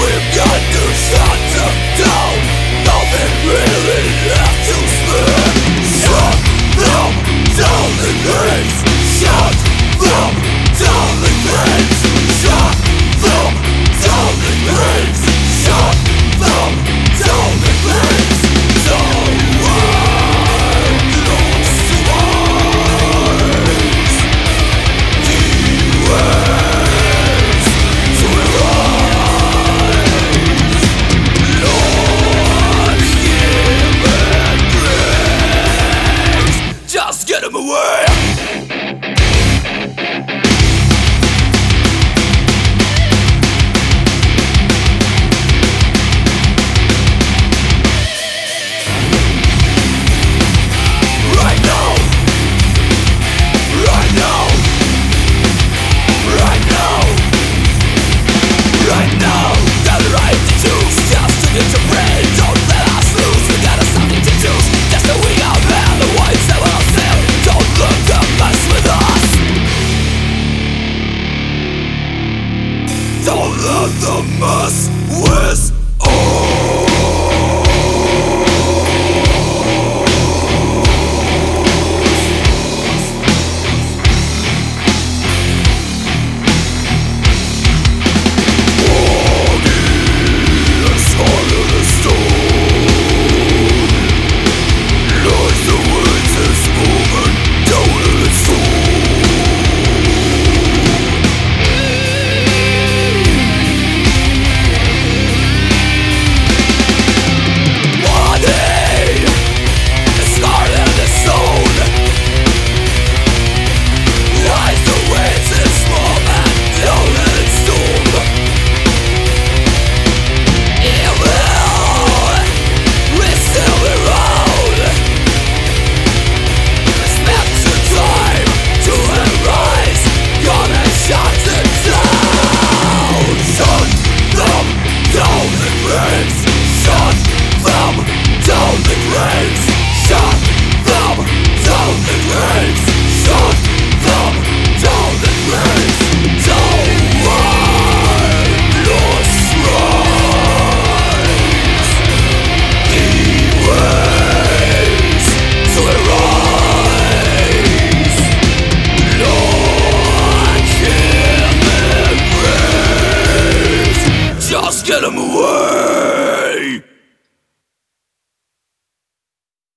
We've got to shut them down. Nothing really left to spare. Shut them down the gates. Shut them down the gates. Shut them down the gates. Shut them down the gates. The world looks to us. The waves to rise. Lord, give and grace. Just get 'em away.